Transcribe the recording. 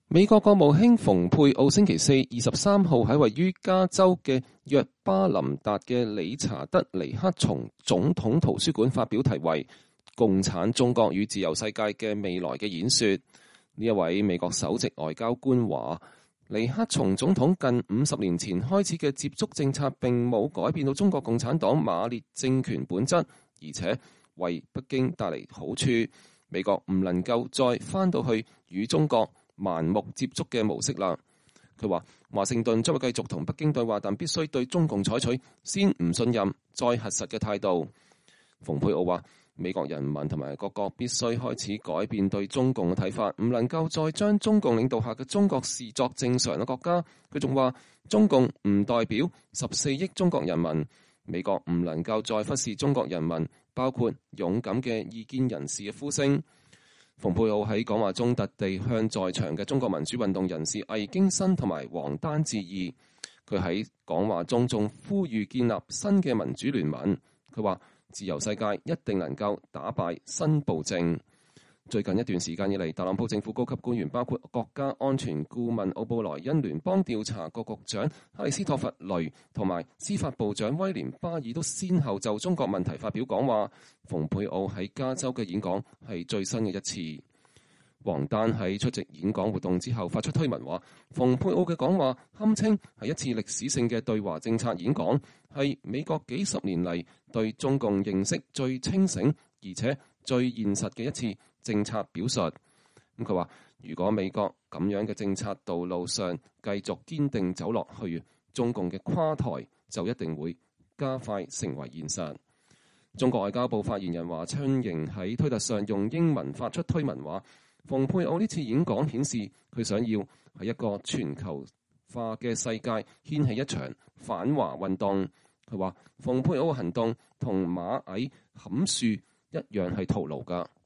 美國國務卿蓬佩奧星期四23號喺位於加州嘅約巴林達嘅理查德尼克松總統圖書館發表題為《共產中國與自由世界嘅未來》嘅演說。呢一位美國首席外交官話，尼克松總統近50年前開始嘅接觸政策並冇改變到中國共產黨馬列政權本質，而且為北京帶嚟好處。美國唔能夠再返到去與中國盲目接觸嘅模式啦。佢話華盛頓將會繼續同北京對話，但必須對中共採取先唔信任再核實嘅態度。蓬佩奧話，美國人民同埋各國必須開始改變對中共嘅睇法，唔能夠再將中共領導下嘅中國視作正常嘅國家。佢仲話，中共唔代表14億中國人民，美國唔能夠再忽視中國人民，包括勇敢嘅異見人士嘅呼聲。蓬佩奧喺講話中特地向在場嘅中國民主運動人士魏京新同埋王丹致意。佢喺講話中仲呼籲建立新嘅民主聯盟。佢話自由世界一定能夠打敗新暴政。最近一段時間以嚟，特朗普政府高級官員包括國家安全顧問奧布萊恩、聯邦調查局局長克里斯托弗雷同埋司法部長威廉巴爾都先後就中國問題發表講話。蓬佩奧喺加州嘅演講係最新嘅一次。王丹喺出席演講活動之後發出推文話，蓬佩奧嘅講話堪稱係一次歷史性嘅對華政策演講，係美國幾十年嚟對中共認識最清醒而且最現實嘅一次政策表述。佢話，如果美國咁樣嘅政策道路上繼續堅定走落去，中共嘅垮台就一定會加快成為現實。中國外交部發言人華春瑩喺推特上用英文發出推文話，蓬佩奧呢次演講顯示佢想要喺一個全球化嘅世界掀起一場反華運動。佢話蓬佩奧嘅行動同螞蟻砍樹一樣係徒勞㗎。